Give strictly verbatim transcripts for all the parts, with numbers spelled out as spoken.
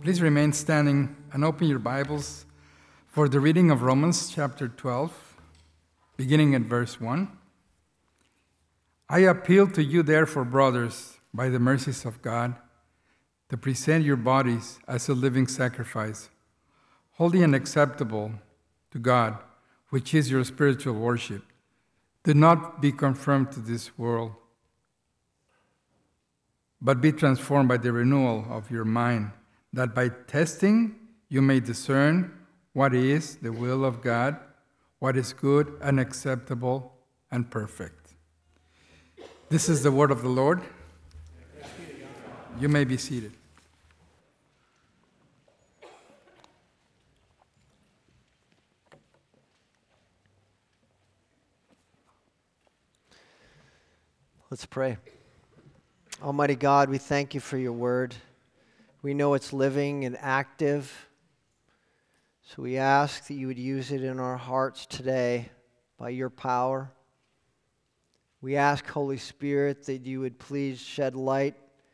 Please remain standing and open your Bibles for the reading of Romans chapter twelve, beginning at verse one. I appeal to you, therefore, brothers, by the mercies of God, to present your bodies as a living sacrifice, holy and acceptable to God, which is your spiritual worship. Do not be conformed to this world, but be transformed by the renewal of your mind, that by testing you may discern what is the will of God, what is good and acceptable and perfect. This is the word of the Lord. You may be seated. Let's pray. Almighty God, we thank you for your word. We know it's living and active. So we ask that you would use it in our hearts today by your power. We ask, Holy Spirit, that you would please shed light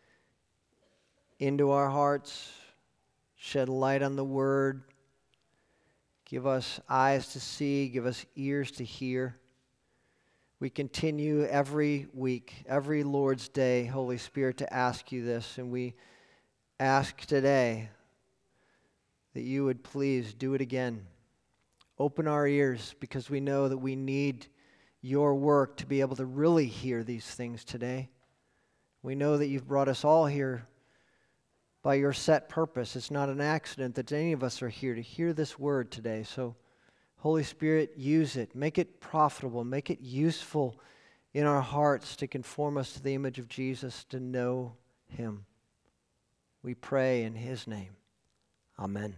into our hearts, shed light on the word, give us eyes to see, give us ears to hear. We continue every week, every Lord's Day, Holy Spirit, to ask you this, and we ask today that you would please do it again. Open our ears, because we know that we need your work to be able to really hear these things today. We know that you've brought us all here by your set purpose. It's not an accident that any of us are here to hear this word today. So, Holy Spirit, use it. Make it profitable. Make it useful in our hearts to conform us to the image of Jesus, to know him. We pray in his name. Amen.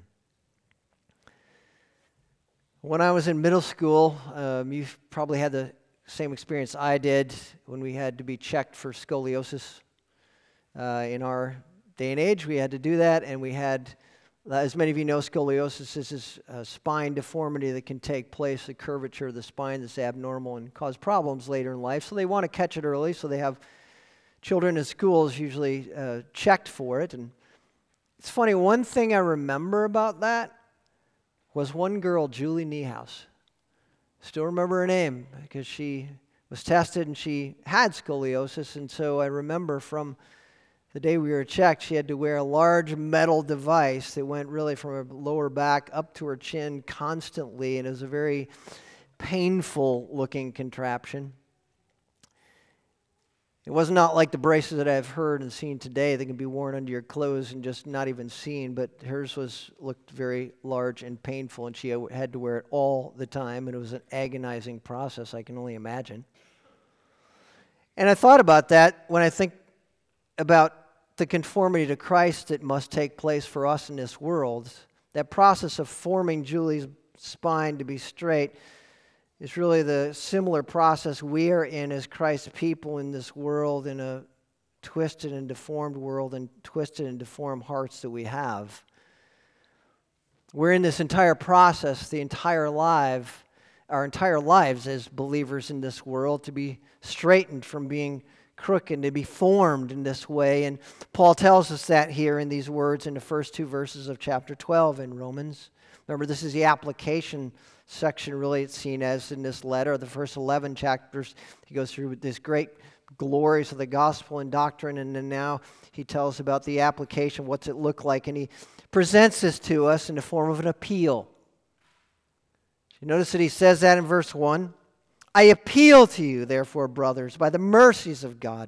When I was in middle school, um, you've probably had the same experience I did when we had to be checked for scoliosis. Uh, in our day and age, we had to do that, and we had, as many of you know, scoliosis is a spine deformity that can take place, the curvature of the spine that's abnormal and cause problems later in life. So they want to catch it early, so they have children in schools usually uh, checked for it. And it's funny, one thing I remember about that was one girl, Julie Niehaus. Still remember her name because she was tested and she had scoliosis. And so I remember from the day we were checked, she had to wear a large metal device that went really from her lower back up to her chin constantly. And it was a very painful looking contraption. It was not like the braces that I've heard and seen today that can be worn under your clothes and just not even seen, but hers was looked very large and painful, and she had to wear it all the time, and it was an agonizing process, I can only imagine. And I thought about that when I think about the conformity to Christ that must take place for us in this world. That process of forming Julie's spine to be straight is really the similar process we are in as Christ's people in this world, in a twisted and deformed world and twisted and deformed hearts that we have. We're in this entire process, the entire life, our entire lives as believers in this world, to be straightened from being crooked, to be formed in this way. And Paul tells us that here in these words in the first two verses of chapter twelve in Romans. Remember, this is the application section, really, it's seen as in this letter. The first eleven chapters, he goes through this great glories of the gospel and doctrine, and then now he tells about the application, what's it look like, and he presents this to us in the form of an appeal. You notice that he says that in verse one. I appeal to you, therefore, brothers, by the mercies of God.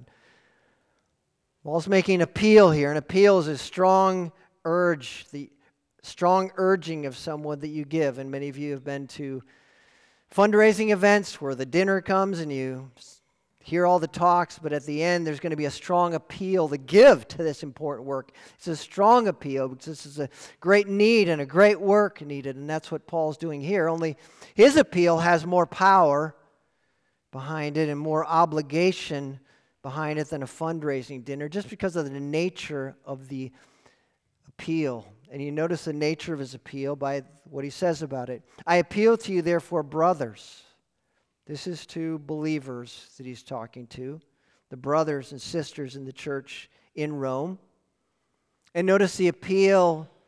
Paul's making an appeal here. An appeal is a strong urge, the strong urging of someone that you give. And many of you have been to fundraising events where the dinner comes and you hear all the talks, but at the end there's going to be a strong appeal to give to this important work. It's a strong appeal because this is a great need and a great work needed, and that's what Paul's doing here. Only his appeal has more power behind it and more obligation behind it than a fundraising dinner, just because of the nature of the appeal. And you notice the nature of his appeal by what he says about it. I appeal to you, therefore, brothers. This is to believers that he's talking to, the brothers and sisters in the church in Rome. And notice the appeal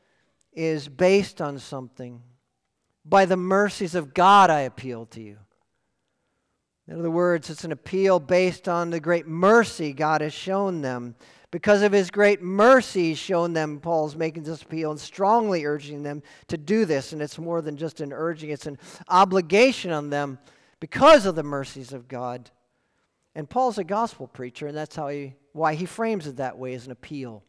is based on something. By the mercies of God, I appeal to you. In other words, it's an appeal based on the great mercy God has shown them. Because of His great mercy He's shown them, Paul's making this appeal and strongly urging them to do this. And it's more than just an urging, it's an obligation on them because of the mercies of God. And Paul's a gospel preacher, and that's how he, why he frames it that way, as an appeal.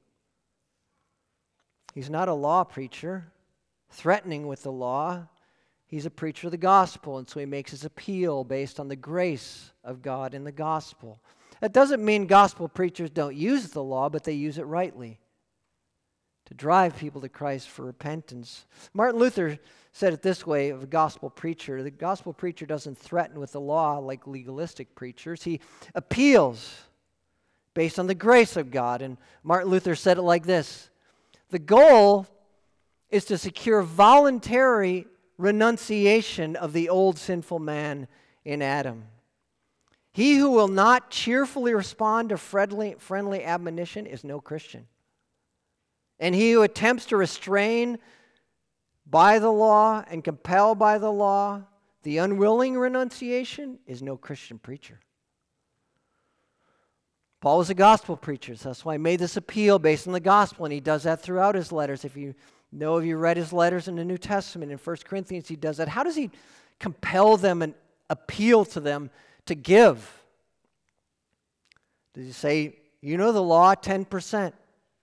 He's not a law preacher, threatening with the law. He's a preacher of the gospel, and so he makes his appeal based on the grace of God in the gospel. That doesn't mean gospel preachers don't use the law, but they use it rightly to drive people to Christ for repentance. Martin Luther said it this way of a gospel preacher: the gospel preacher doesn't threaten with the law like legalistic preachers. He appeals based on the grace of God. And Martin Luther said it like this: the goal is to secure voluntary renunciation of the old sinful man in Adam. He who will not cheerfully respond to friendly, friendly admonition is no Christian. And he who attempts to restrain by the law and compel by the law the unwilling renunciation is no Christian preacher. Paul was a gospel preacher, so that's why he made this appeal based on the gospel, and he does that throughout his letters. If you know, if you read his letters in the New Testament, in First Corinthians, he does that. How does he compel them and appeal to them to give? Does he say, you know the law, ten percent?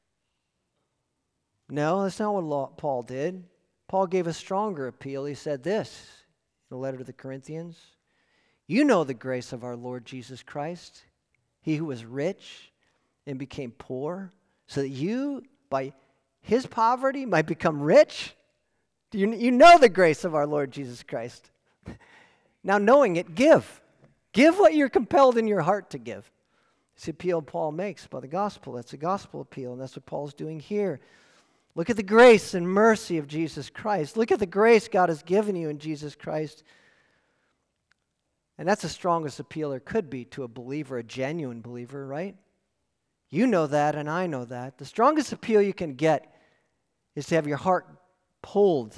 No, that's not what law, Paul did. Paul gave a stronger appeal. He said this in the letter to the Corinthians: you know the grace of our Lord Jesus Christ, He who was rich and became poor, so that you, by His poverty, might become rich. Do you, you know the grace of our Lord Jesus Christ. Now, knowing it, give. Give what you're compelled in your heart to give. It's the appeal Paul makes by the gospel. That's a gospel appeal, and that's what Paul's doing here. Look at the grace and mercy of Jesus Christ. Look at the grace God has given you in Jesus Christ. And that's the strongest appeal there could be to a believer, a genuine believer, right? You know that, and I know that. The strongest appeal you can get is to have your heart pulled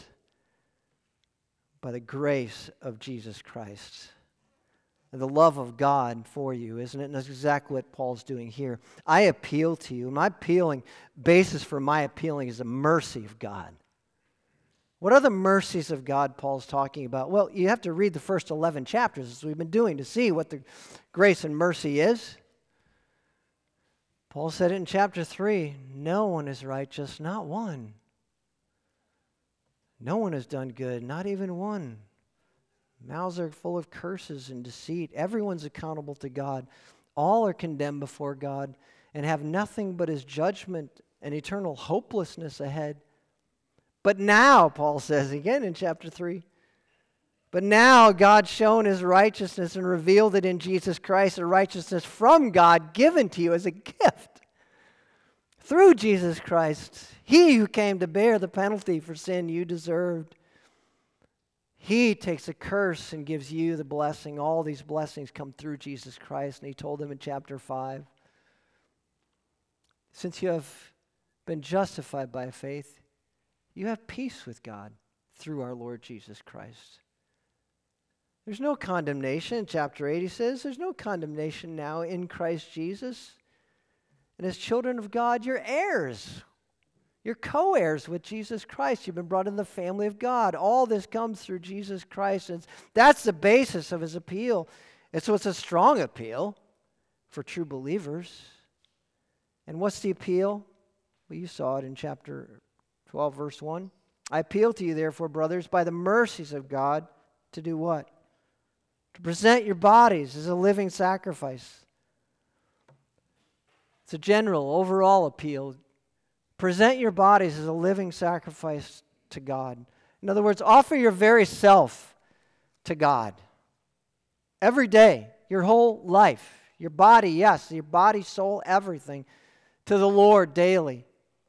by the grace of Jesus Christ. And the love of God for you, isn't it? And that's exactly what Paul's doing here. I appeal to you. My appealing, basis for my appealing is the mercy of God. What are the mercies of God Paul's talking about? Well, you have to read the first eleven chapters, as we've been doing, to see what the grace and mercy is. Paul said it in chapter three, no one is righteous, not one. No one has done good, not even one. Mouths are full of curses and deceit. Everyone's accountable to God. All are condemned before God and have nothing but His judgment and eternal hopelessness ahead. But now, Paul says again in chapter three, but now God's shown His righteousness and revealed it in Jesus Christ, a righteousness from God given to you as a gift through Jesus Christ. He who came to bear the penalty for sin you deserved. He takes a curse and gives you the blessing. All these blessings come through Jesus Christ. And he told them in chapter five, since you have been justified by faith, you have peace with God through our Lord Jesus Christ. There's no condemnation. In chapter eight, he says, there's no condemnation now in Christ Jesus. And as children of God, you're heirs. You're co-heirs with Jesus Christ. You've been brought in the family of God. All this comes through Jesus Christ. And that's the basis of his appeal. And so it's a strong appeal for true believers. And what's the appeal? Well, you saw it in chapter twelve, verse one. I appeal to you, therefore, brothers, by the mercies of God, to do what? To present your bodies as a living sacrifice. It's a general, overall appeal. Present your bodies as a living sacrifice to God. In other words, offer your very self to God. Every day, your whole life, your body, yes, your body, soul, everything, to the Lord daily.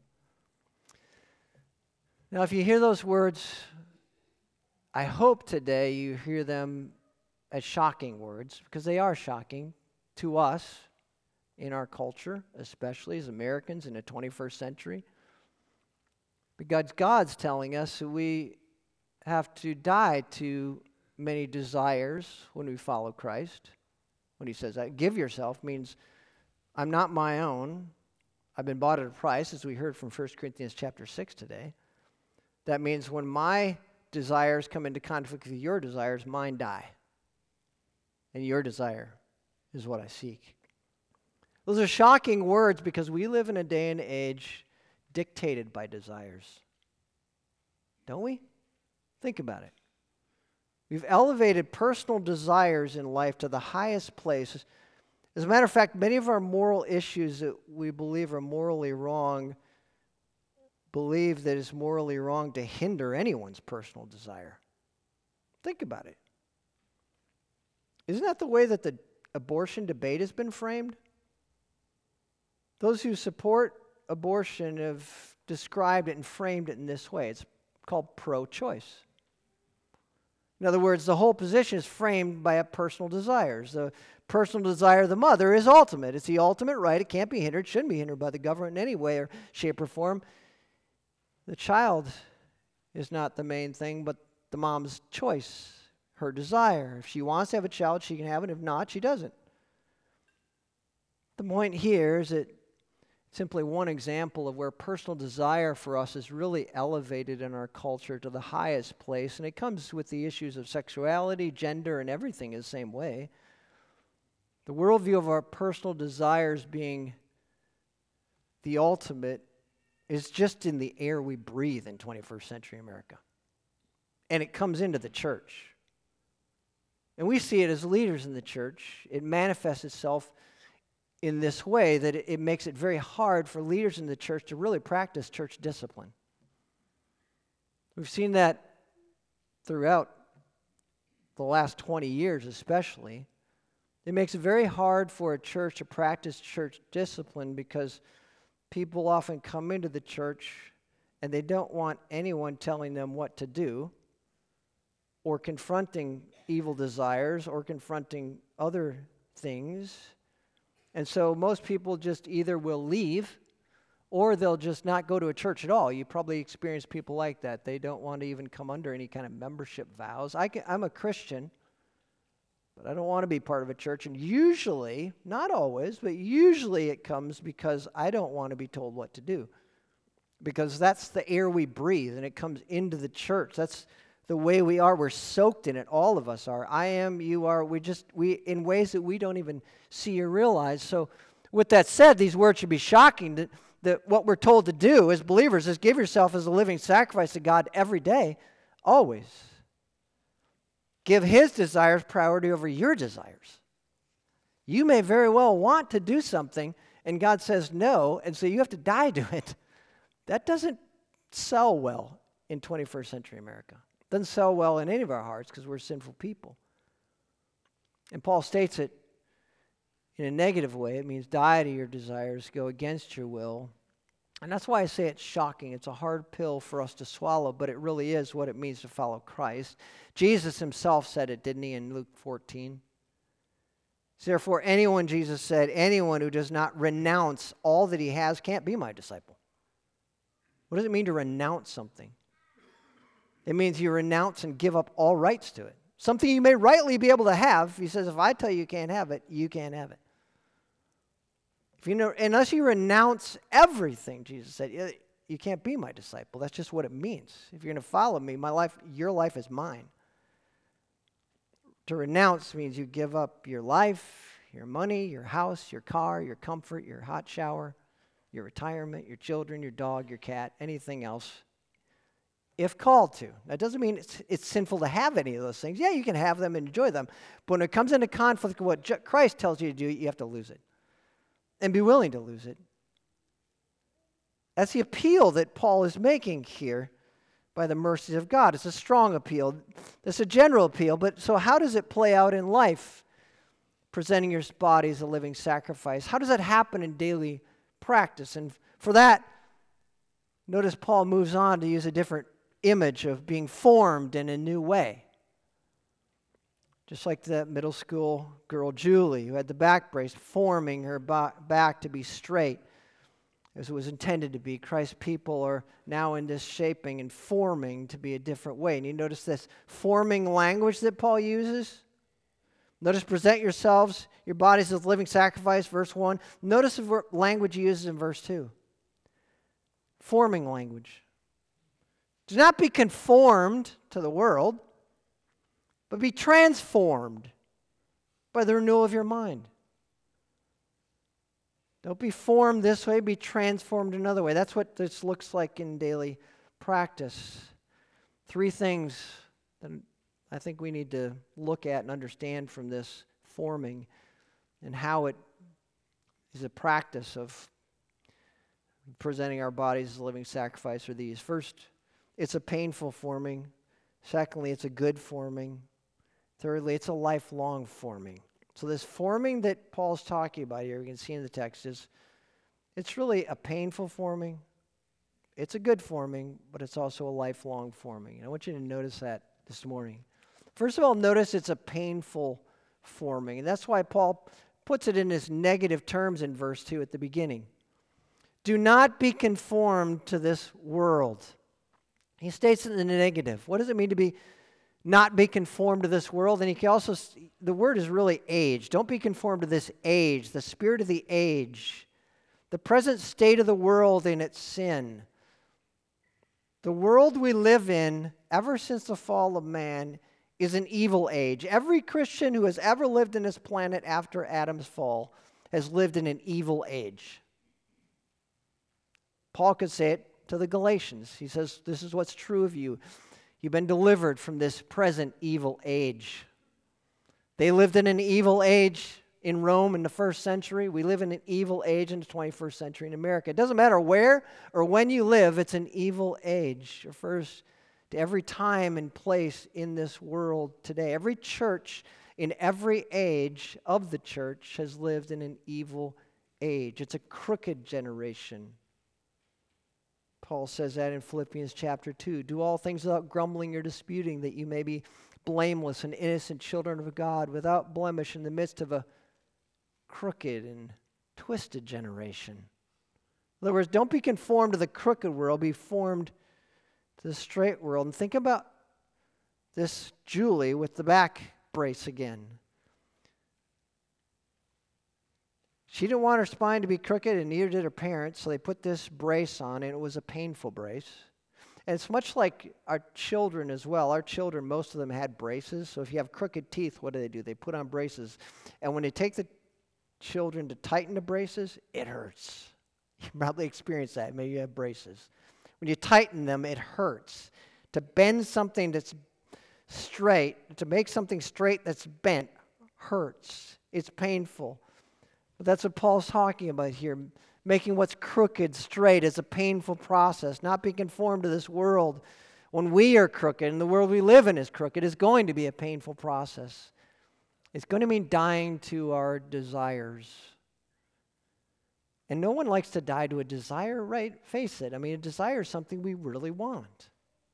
Now, if you hear those words, I hope today you hear them as shocking words, because they are shocking to us in our culture, especially as Americans in the twenty-first century. Because God's telling us that we have to die to many desires when we follow Christ. When he says that, give yourself means I'm not my own. I've been bought at a price, as we heard from First Corinthians chapter six today. That means when my desires come into conflict with your desires, mine die. And your desire is what I seek. Those are shocking words because we live in a day and age dictated by desires. Don't we? Think about it. We've elevated personal desires in life to the highest place. As a matter of fact, many of our moral issues that we believe are morally wrong believe that it's morally wrong to hinder anyone's personal desire. Think about it. Isn't that the way that the abortion debate has been framed? Those who support abortion have described it and framed it in this way. It's called pro-choice. In other words, the whole position is framed by a personal desires. The personal desire of the mother is ultimate. It's the ultimate right. It can't be hindered, shouldn't be hindered by the government in any way or shape or form. The child is not the main thing, but the mom's choice, her desire. If she wants to have a child, she can have it. If not, she doesn't. The point here is that simply one example of where personal desire for us is really elevated in our culture to the highest place, and it comes with the issues of sexuality, gender, and everything is the same way. The worldview of our personal desires being the ultimate is just in the air we breathe in twenty-first century America. And it comes into the church. And we see it as leaders in the church. It manifests itself in this way that it, it makes it very hard for leaders in the church to really practice church discipline. We've seen that throughout the last twenty years especially. It makes it very hard for a church to practice church discipline because people often come into the church and they don't want anyone telling them what to do or confronting evil desires or confronting other things. And so most people just either will leave or they'll just not go to a church at all. You probably experience people like that. They don't want to even come under any kind of membership vows. I can, I'm a Christian, but I don't want to be part of a church. And usually, not always, but usually it comes because I don't want to be told what to do. Because that's the air we breathe, and it comes into the church. That's the way we are. We're soaked in it. All of us are. I am, you are. We just, we in ways that we don't even see or realize. So with that said, these words should be shocking. That, that what we're told to do as believers is give yourself as a living sacrifice to God every day, always. Give His desires priority over your desires. You may very well want to do something, and God says no, and so you have to die to it. That doesn't sell well in twenty-first century America. It doesn't sell well in any of our hearts because we're sinful people. And Paul states it in a negative way. It means die to your desires, go against your will. And that's why I say it's shocking. It's a hard pill for us to swallow, but it really is what it means to follow Christ. Jesus himself said it, didn't he, in Luke fourteen? Therefore, anyone, Jesus said, anyone who does not renounce all that he has can't be my disciple. What does it mean to renounce something? It means you renounce and give up all rights to it. Something you may rightly be able to have. He says, if I tell you you can't have it, you can't have it. If you know, unless you renounce everything, Jesus said, you, you can't be my disciple. That's just what it means. If you're going to follow me, my life, your life is mine. To renounce means you give up your life, your money, your house, your car, your comfort, your hot shower, your retirement, your children, your dog, your cat, anything else, if called to. That doesn't mean it's, it's sinful to have any of those things. Yeah, you can have them and enjoy them. But when it comes into conflict with what Christ tells you to do, you have to lose it. And be willing to lose it. That's the appeal that Paul is making here by the mercies of God. It's a strong appeal. It's a general appeal, but so how does it play out in life? Presenting your body as a living sacrifice. How does that happen in daily practice? And for that, notice Paul moves on to use a different image of being formed in a new way. Just like that middle school girl, Julie, who had the back brace, forming her back to be straight. as it was intended to be. Christ's people are now in this shaping and forming to be a different way. And you notice this forming language that Paul uses? Notice, present yourselves, your bodies as living sacrifice, verse one. Notice the ver- language he uses in verse two. Forming language. Do not be conformed to the world, but be transformed by the renewal of your mind. Don't be formed this way, be transformed another way. That's what this looks like in daily practice. Three things that I think we need to look at and understand from this forming and how it is a practice of presenting our bodies as a living sacrifice are these. First, it's a painful forming. Secondly, it's a good forming. Thirdly, it's a lifelong forming. So this forming that Paul's talking about here, you can see in the text, is it's really a painful forming. It's a good forming, but it's also a lifelong forming. And I want you to notice that this morning. First of all, notice it's a painful forming. And that's why Paul puts it in his negative terms in verse two at the beginning. Do not be conformed to this world. He states it in the negative. What does it mean to be not be conformed to this world? And he can also, the word is really age. Don't be conformed to this age, the spirit of the age, the present state of the world in its sin. The world we live in, ever since the fall of man, is an evil age. Every Christian who has ever lived in this planet after Adam's fall has lived in an evil age. Paul could say it to the Galatians. He says, this is what's true of you. You've been delivered from this present evil age. They lived in an evil age in Rome in the first century. We live in an evil age in the twenty-first century in America. It doesn't matter where or when you live, it's an evil age. It refers to every time and place in this world today. Every church in every age of the church has lived in an evil age. It's a crooked generation. Paul says that in Philippians chapter two. Do all things without grumbling or disputing, that you may be blameless and innocent children of God, without blemish in the midst of a crooked and twisted generation. In other words, don't be conformed to the crooked world, be formed to the straight world. And think about this Julie with the back brace again. She didn't want her spine to be crooked, and neither did her parents, so they put this brace on, and it was a painful brace. And it's much like our children as well. Our children, most of them had braces, so if you have crooked teeth, what do they do? They put on braces. And when they take the children to tighten the braces, it hurts. You probably experienced that. Maybe you have braces. When you tighten them, it hurts. To bend something that's straight, to make something straight that's bent, hurts. It's painful. But that's what Paul's talking about here. Making what's crooked straight is a painful process. Not being conformed to this world when we are crooked and the world we live in is crooked is going to be a painful process. It's going to mean dying to our desires. And no one likes to die to a desire, right? Face it. I mean, a desire is something we really want.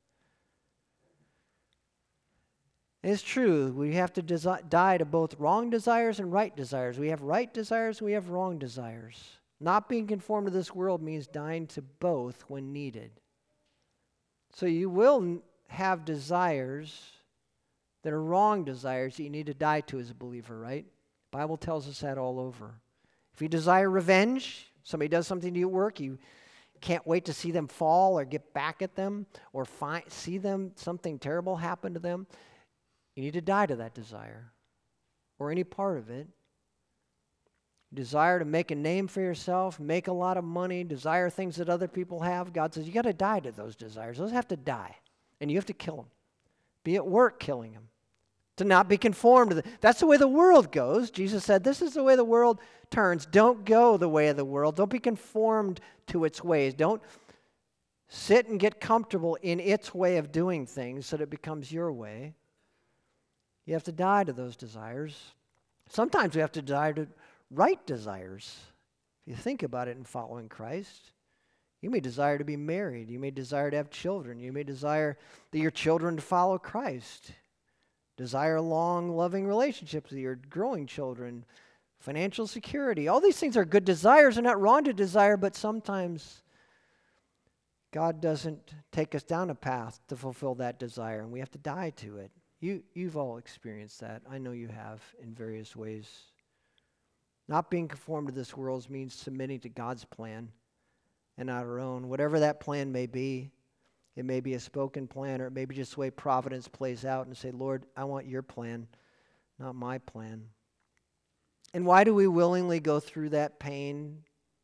It's true. We have to desi- die to both wrong desires and right desires. We have right desires, we have wrong desires. Not being conformed to this world means dying to both when needed. So you will have desires that are wrong desires that you need to die to as a believer, right? The Bible tells us that all over. If you desire revenge, somebody does something to you at work, you can't wait to see them fall or get back at them or find, see them, something terrible happen to them. You need to die to that desire or any part of it. Desire to make a name for yourself, make a lot of money, desire things that other people have. God says you got to die to those desires. Those have to die, and you have to kill them. Be at work killing them. To not be conformed to the, that's the way the world goes. Jesus said, this is the way the world turns. Don't go the way of the world. Don't be conformed to its ways. Don't sit and get comfortable in its way of doing things so that it becomes your way. You have to die to those desires. Sometimes we have to die to right desires. If you think about it in following Christ, you may desire to be married. You may desire to have children. You may desire that your children to follow Christ. Desire long, loving relationships with your growing children. financial security. All these things are good desires. They're not wrong to desire, but sometimes God doesn't take us down a path to fulfill that desire, and we have to die to it. You, you've all experienced that. I know you have in various ways. Not being conformed to this world means submitting to God's plan and not our own. Whatever that plan may be, it may be a spoken plan, or it may be just the way providence plays out, and say, Lord, I want your plan, not my plan. And why do we willingly go through that pain?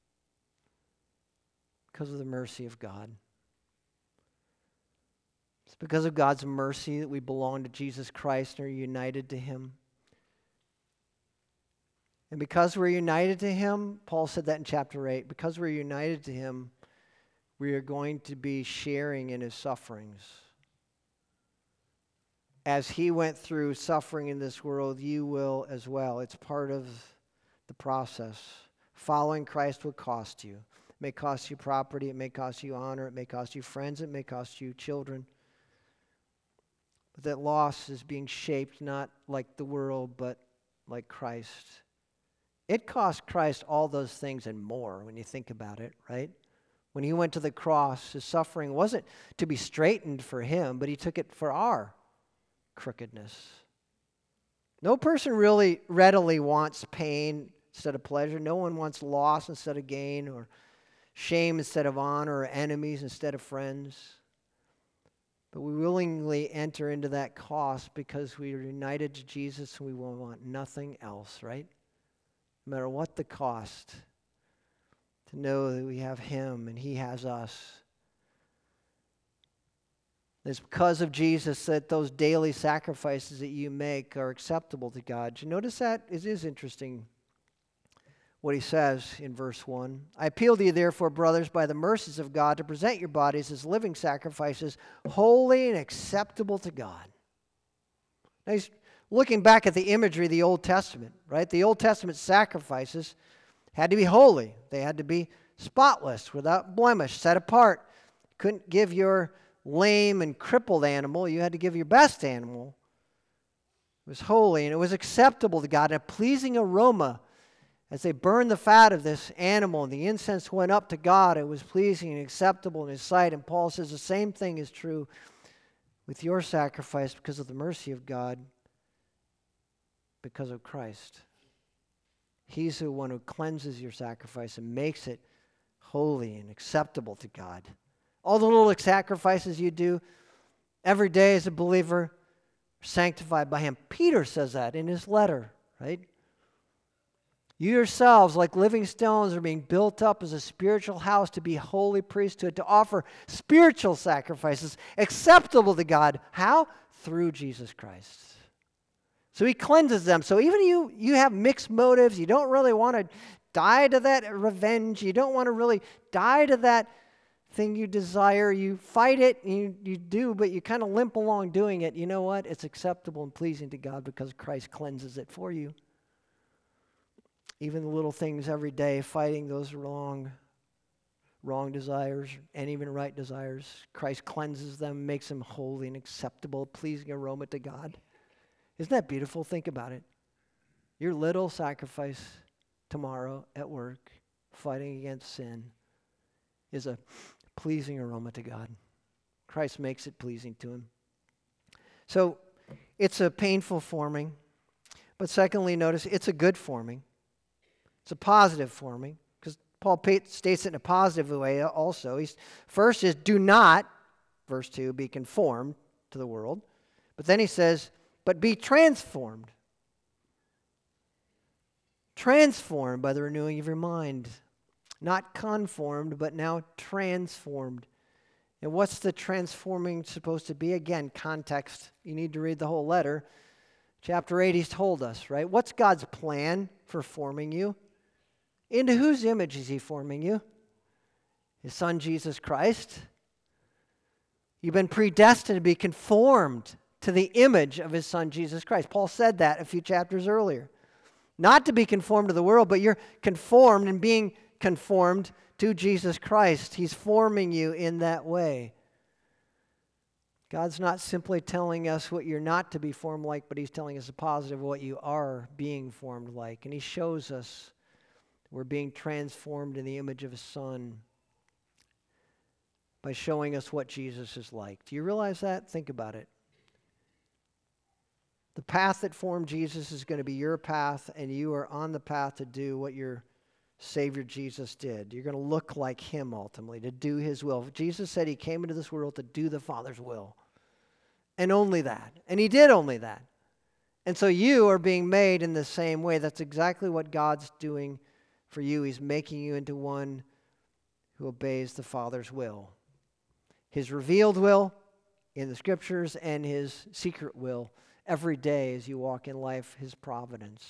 Because of the mercy of God. It's because of God's mercy that we belong to Jesus Christ and are united to Him. And because we're united to Him, Paul said that in chapter eight, because we're united to Him, we are going to be sharing in His sufferings. As He went through suffering in this world, you will as well. It's part of the process. Following Christ will cost you. It may cost you property, it may cost you honor, it may cost you friends, it may cost you children. But that loss is being shaped not like the world, but like Christ. It cost Christ all those things and more when you think about it, right? When He went to the cross, His suffering wasn't to be straightened for Him, but He took it for our crookedness. No person really readily wants pain instead of pleasure. No one wants loss instead of gain, or shame instead of honor, or enemies instead of friends. But we willingly enter into that cost because we are united to Jesus and we will want nothing else, right? No matter what the cost, to know that we have Him and He has us. It's because of Jesus that those daily sacrifices that you make are acceptable to God. Did you notice that? It is interesting what he says in verse one. I appeal to you, therefore, brothers, by the mercies of God, to present your bodies as living sacrifices, holy and acceptable to God. Now he's looking back at the imagery of the Old Testament, right? The Old Testament sacrifices had to be holy. They had to be spotless, without blemish, set apart. You couldn't give your lame and crippled animal. You had to give your best animal. It was holy and it was acceptable to God, a pleasing aroma. As they burned the fat of this animal and the incense went up to God, it was pleasing and acceptable in His sight. And Paul says the same thing is true with your sacrifice because of the mercy of God, because of Christ. He's the one who cleanses your sacrifice and makes it holy and acceptable to God. All the little sacrifices you do every day as a believer are sanctified by Him. Peter says that in his letter, right? You yourselves, like living stones, are being built up as a spiritual house to be holy priesthood, to offer spiritual sacrifices acceptable to God. How? Through Jesus Christ. So He cleanses them. So even you, you have mixed motives. You don't really want to die to that revenge. You don't want to really die to that thing you desire. You fight it, and you, you do, but you kind of limp along doing it. You know what? It's acceptable and pleasing to God because Christ cleanses it for you. Even the little things every day, fighting those wrong, wrong desires and even right desires. Christ cleanses them, makes them holy and acceptable, pleasing aroma to God. Isn't that beautiful? Think about it. Your little sacrifice tomorrow at work, fighting against sin, is a pleasing aroma to God. Christ makes it pleasing to Him. So it's a painful forming. But secondly, notice it's a good forming. It's a positive forming, because Paul states it in a positive way also. He's, first is, do not, verse two, be conformed to the world. But then he says, but be transformed. Transformed by the renewing of your mind. Not conformed, but now transformed. And what's the transforming supposed to be? Again, context. You need to read the whole letter. Chapter eight, he's told us, right? What's God's plan for forming you? Into whose image is He forming you? His Son, Jesus Christ. You've been predestined to be conformed to the image of His Son, Jesus Christ. Paul said that a few chapters earlier. Not to be conformed to the world, but you're conformed and being conformed to Jesus Christ. He's forming you in that way. God's not simply telling us what you're not to be formed like, but he's telling us a positive of what you are being formed like. And he shows us we're being transformed in the image of his Son by showing us what Jesus is like. Do you realize that? Think about it. The path that formed Jesus is going to be your path, and you are on the path to do what your Savior Jesus did. You're going to look like him ultimately, to do his will. Jesus said he came into this world to do the Father's will. And only that. And he did only that. And so you are being made in the same way. That's exactly what God's doing for you. He's making you into one who obeys the Father's will. His revealed will in the Scriptures and his secret will every day as you walk in life, his providence.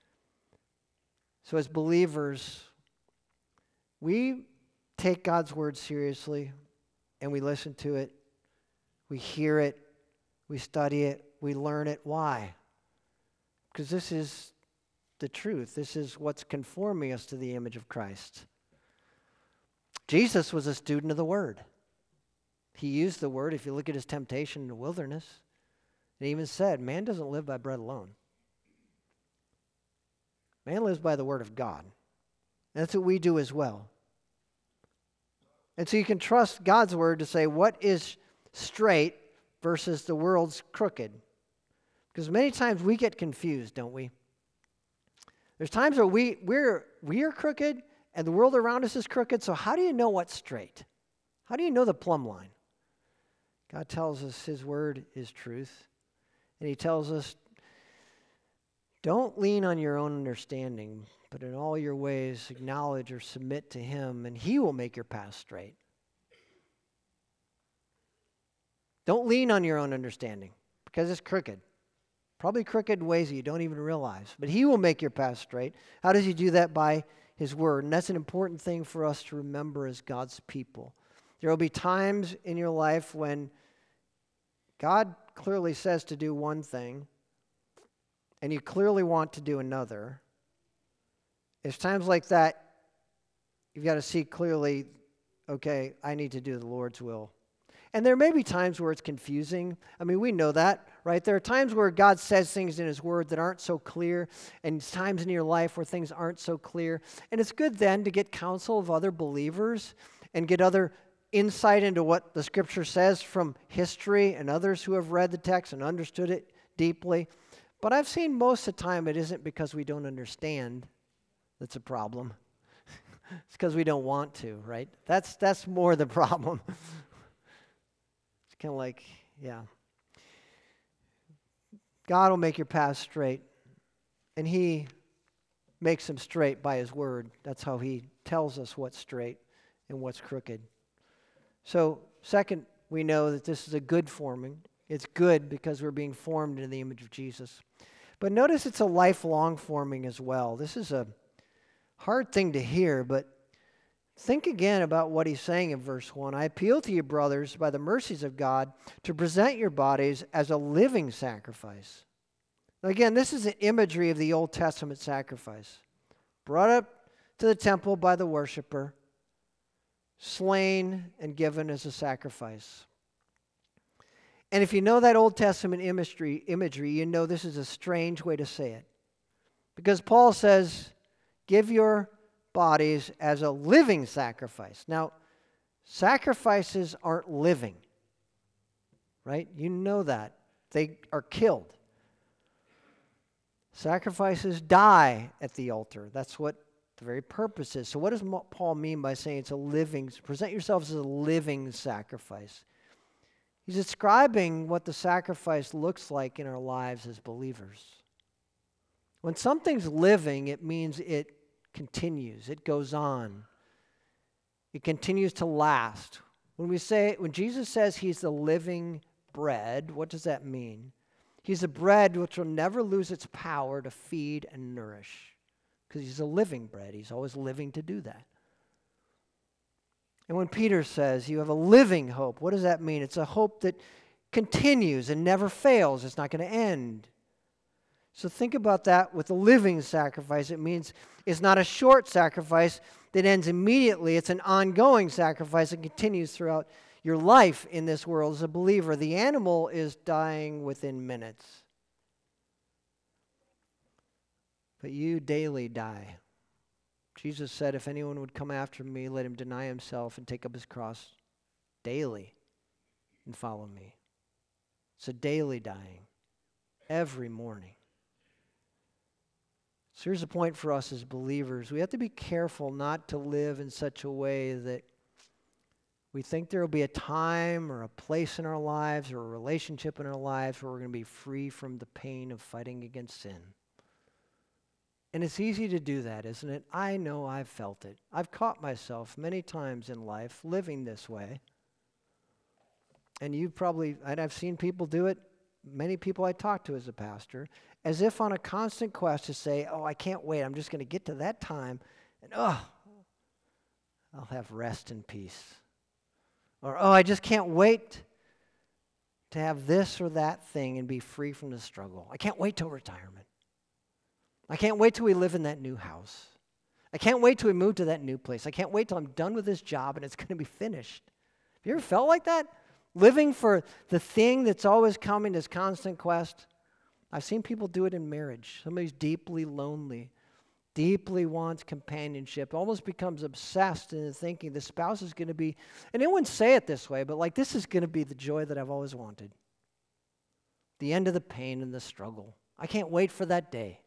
So as believers, we take God's word seriously and we listen to it, we hear it, we study it, we learn it. Why? Because this is the truth. This is what's conforming us to the image of Christ. Jesus was a student of the word. He used the word. If you look at his temptation in the wilderness, it even said, man doesn't live by bread alone. Man lives by the word of God. And that's what we do as well. And so you can trust God's word to say what is straight versus the world's crooked. Because many times we get confused, don't we? There's times where we, we're, we are crooked and the world around us is crooked, so how do you know what's straight? How do you know the plumb line? God tells us his word is truth. And he tells us, don't lean on your own understanding, but in all your ways acknowledge or submit to him, and he will make your path straight. Don't lean on your own understanding, because it's crooked. Probably crooked in ways that you don't even realize. But he will make your path straight. How does he do that? By his word. And that's an important thing for us to remember as God's people. There will be times in your life when God clearly says to do one thing, and you clearly want to do another. It's times like that you've got to see clearly, okay, I need to do the Lord's will. And there may be times where it's confusing. I mean, we know that, right? There are times where God says things in his word that aren't so clear, and times in your life where things aren't so clear. And it's good then to get counsel of other believers and get other insight into what the Scripture says from history and others who have read the text and understood it deeply. But I've seen most of the time it isn't because we don't understand that's a problem. It's because we don't want to, right? That's that's more the problem. It's kind of like, yeah. God will make your path straight, and he makes them straight by his word. That's how he tells us what's straight and what's crooked. So, second, we know that this is a good forming. It's good because we're being formed in the image of Jesus. But notice it's a lifelong forming as well. This is a hard thing to hear, but think again about what he's saying in verse one. I appeal to you, brothers, by the mercies of God, to present your bodies as a living sacrifice. Now again, this is an imagery of the Old Testament sacrifice. Brought up to the temple by the worshiper, slain and given as a sacrifice. And if you know that Old Testament imagery, imagery, you know this is a strange way to say it. Because Paul says, give your bodies as a living sacrifice. Now, sacrifices aren't living, right? You know that. They are killed. Sacrifices die at the altar. That's what the very purpose is. So what does Paul mean by saying it's a living, present yourselves as a living sacrifice? He's describing what the sacrifice looks like in our lives as believers. When something's living, it means it continues. It goes on. It continues to last. When we say, when Jesus says he's the living bread, what does that mean? He's the bread which will never lose its power to feed and nourish. Because he's a living bread. He's always living to do that. And when Peter says you have a living hope, what does that mean? It's a hope that continues and never fails. It's not going to end. So think about that with a living sacrifice. It means it's not a short sacrifice that ends immediately. It's an ongoing sacrifice that continues throughout your life in this world as a believer. The animal is dying within minutes. But you daily die. Jesus said, if anyone would come after me, let him deny himself and take up his cross daily and follow me. It's a daily dying, every morning. So here's the point for us as believers. We have to be careful not to live in such a way that we think there will be a time or a place in our lives or a relationship in our lives where we're going to be free from the pain of fighting against sin. And it's easy to do that, isn't it? I know I've felt it. I've caught myself many times in life living this way. And you've probably, and I've seen people do it, many people I talk to as a pastor, as if on a constant quest to say, oh, I can't wait. I'm just going to get to that time, and oh, I'll have rest and peace. Or, oh, I just can't wait to have this or that thing and be free from the struggle. I can't wait till retirement. I can't wait till we live in that new house. I can't wait till we move to that new place. I can't wait till I'm done with this job and it's going to be finished. Have you ever felt like that? Living for the thing that's always coming, this constant quest. I've seen people do it in marriage. Somebody's deeply lonely, deeply wants companionship, almost becomes obsessed in thinking the spouse is going to be, and they wouldn't say it this way, but like this is going to be the joy that I've always wanted. The end of the pain and the struggle. I can't wait for that day.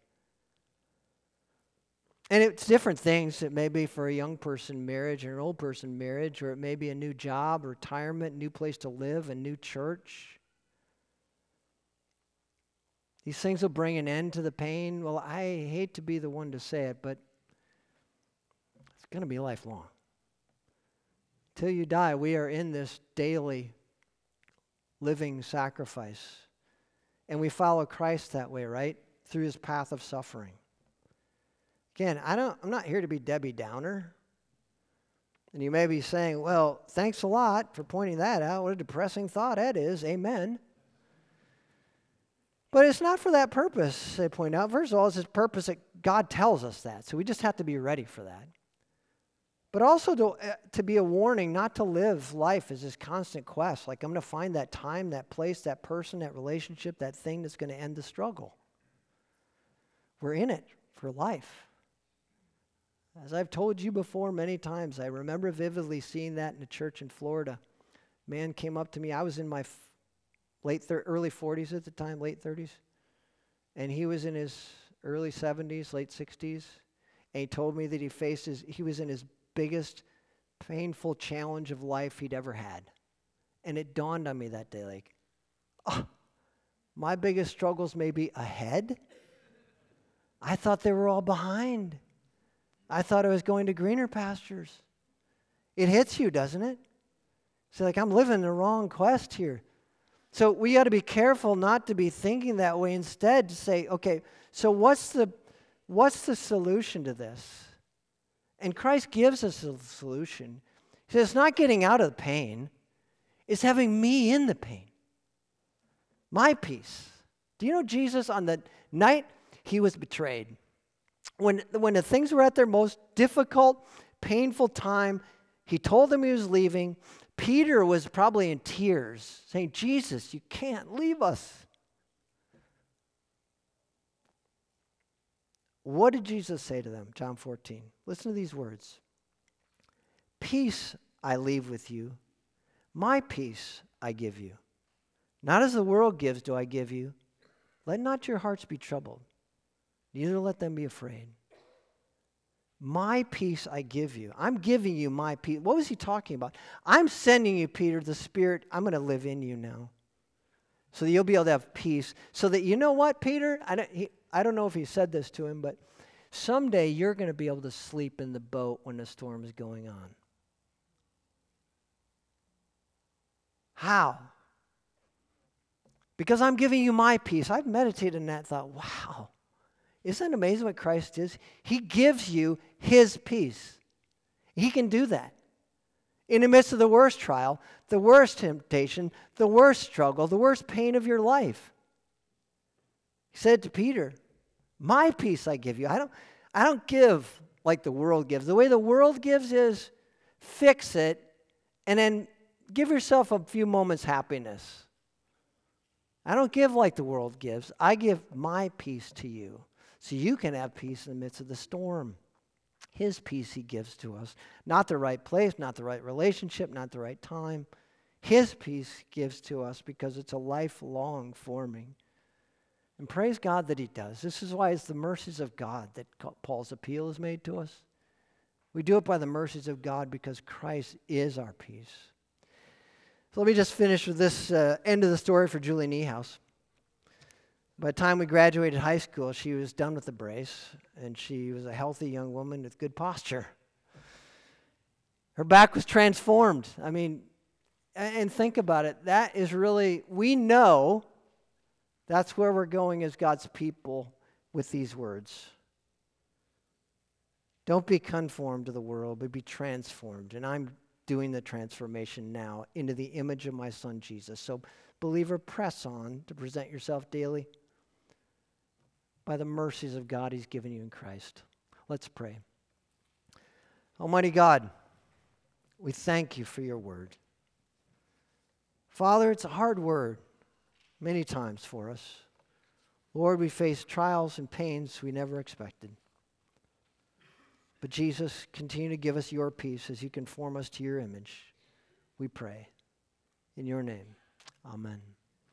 And it's different things. It may be for a young person marriage or an old person marriage, or it may be a new job, retirement, new place to live, a new church. These things will bring an end to the pain. Well, I hate to be the one to say it, but it's going to be lifelong. Till you die, we are in this daily living sacrifice. And we follow Christ that way, right? Through his path of suffering. Again, I don't, I'm not here to be Debbie Downer. And you may be saying, well, thanks a lot for pointing that out. What a depressing thought that is. Amen. But it's not for that purpose, they point out. First of all, it's his purpose that God tells us that. So we just have to be ready for that. But also to, uh, to be a warning not to live life as this constant quest. Like I'm going to find that time, that place, that person, that relationship, that thing that's going to end the struggle. We're in it for life. As I've told you before many times, I remember vividly seeing that in a church in Florida. A man came up to me. I was in my f- late thir- early forties at the time, late thirties. And he was in his early seventies, late sixties. And he told me that he faced his, he was in his biggest painful challenge of life he'd ever had. And it dawned on me that day, like, oh, my biggest struggles may be ahead. I thought they were all behind. I thought I was going to greener pastures. It hits you, doesn't it? It's like, I'm living the wrong quest here. So we got to be careful not to be thinking that way. Instead, to say, okay, so what's the what's the solution to this? And Christ gives us a solution. He says, it's not getting out of the pain. It's having me in the pain. My peace. Do you know Jesus on the night he was betrayed? When, when the things were at their most difficult, painful time, he told them he was leaving. Peter was probably in tears, saying, Jesus, you can't leave us. What did Jesus say to them? John fourteen. Listen to these words. Peace I leave with you. My peace I give you. Not as the world gives do I give you. Let not your hearts be troubled. Neither let them be afraid. My peace I give you. I'm giving you my peace. What was he talking about? I'm sending you, Peter, the Spirit. I'm going to live in you now. So that you'll be able to have peace. So that, you know what, Peter? I don't, he, I don't know if he said this to him, but someday you're going to be able to sleep in the boat when the storm is going on. How? Because I'm giving you my peace. I've meditated on that and thought, wow. Isn't it amazing what Christ is? He gives you his peace. He can do that. In the midst of the worst trial, the worst temptation, the worst struggle, the worst pain of your life. He said to Peter, my peace I give you. I don't, I don't give like the world gives. The way the world gives is fix it and then give yourself a few moments happiness. I don't give like the world gives. I give my peace to you so you can have peace in the midst of the storm. His peace he gives to us. Not the right place, not the right relationship, not the right time. His peace he gives to us because it's a lifelong forming. And praise God that he does. This is why it's the mercies of God that Paul's appeal is made to us. We do it by the mercies of God because Christ is our peace. So let me just finish with this uh, end of the story for Julie Niehaus. By the time we graduated high school, she was done with the brace, and she was a healthy young woman with good posture. Her back was transformed. I mean, and think about it. That is really, we know that's where we're going as God's people with these words. Don't be conformed to the world, but be transformed. And I'm doing the transformation now into the image of my son Jesus. So, believer, press on to present yourself daily by the mercies of God he's given you in Christ. Let's pray. Almighty God, we thank you for your word. Father, it's a hard word many times for us. Lord, we face trials and pains we never expected. But Jesus, continue to give us your peace as you conform us to your image. We pray. In your name, amen.